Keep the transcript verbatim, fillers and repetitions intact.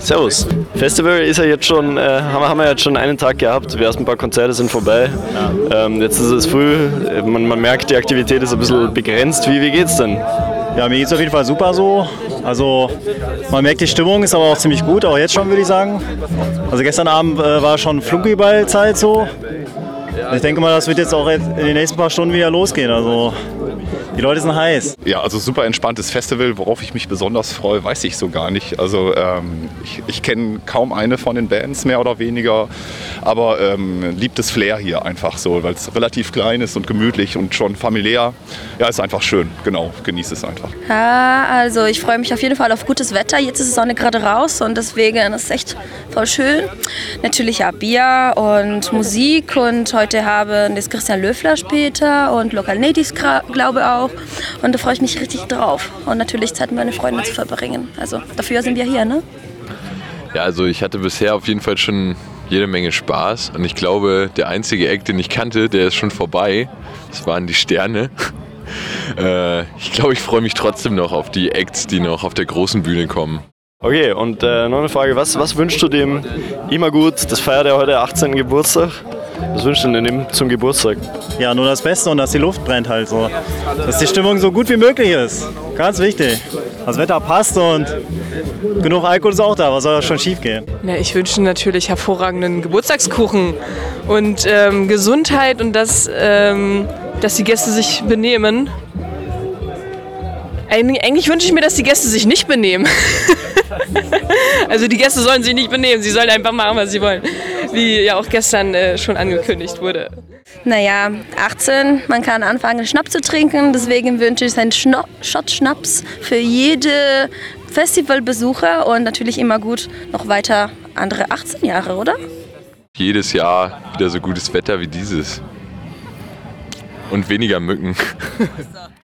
Servus. Festival ist ja jetzt schon, äh, haben, wir, haben wir jetzt schon einen Tag gehabt. Die ersten paar Konzerte sind vorbei. Ähm, jetzt ist es früh. Man, man merkt, die Aktivität ist ein bisschen begrenzt. Wie, wie geht's denn? Ja, mir geht's auf jeden Fall super so. Also man merkt, die Stimmung ist aber auch ziemlich gut, auch jetzt schon, würde ich sagen. Also gestern Abend äh, war schon Flunkyball-Zeit so. Ich denke mal, das wird jetzt auch in den nächsten paar Stunden wieder losgehen. Also die Leute sind heiß. Ja, also super entspanntes Festival. Worauf ich mich besonders freue, weiß ich so gar nicht. Also ähm, ich, ich kenne kaum eine von den Bands, mehr oder weniger. Aber ähm, liebt das Flair hier einfach so, weil es relativ klein ist und gemütlich und schon familiär. Ja, ist einfach schön. Genau, genieße es einfach. Ja, also ich freue mich auf jeden Fall auf gutes Wetter. Jetzt ist die Sonne gerade raus und deswegen ist es echt voll schön. Natürlich ja Bier und Musik und heute haben das Christian Löffler später und Local Natives, glaube ich auch. Und da freue ich mich richtig drauf. Und natürlich Zeit mit meinen Freunden zu verbringen. Also dafür sind wir hier, ne? Ja, also ich hatte bisher auf jeden Fall schon jede Menge Spaß. Und ich glaube, der einzige Act, den ich kannte, der ist schon vorbei. Das waren die Sterne. äh, ich glaube, ich freue mich trotzdem noch auf die Acts, die noch auf der großen Bühne kommen. Okay, und äh, noch eine Frage. Was, was wünschst du dem Immergut? Das feiert ja heute achtzehnten Geburtstag. Was wünschst du denn ihm zum Geburtstag? Ja, nur das Beste und dass die Luft brennt halt so. Dass die Stimmung so gut wie möglich ist. Ganz wichtig. Das Wetter passt und genug Alkohol ist auch da. Was soll da schon schief gehen? Ja, ich wünsche natürlich hervorragenden Geburtstagskuchen und ähm, Gesundheit und dass, ähm, dass die Gäste sich benehmen. Eig- eigentlich wünsche ich mir, dass die Gäste sich nicht benehmen. Also die Gäste sollen sich nicht benehmen, sie sollen einfach machen, was sie wollen. Wie ja auch gestern äh, schon angekündigt wurde. Naja, achtzehn, man kann anfangen Schnaps zu trinken, deswegen wünsche ich einen Schno- Shot Schnaps für jede Festivalbesucher und natürlich immer gut noch weiter andere achtzehn Jahre, oder? Jedes Jahr wieder so gutes Wetter wie dieses. Und weniger Mücken.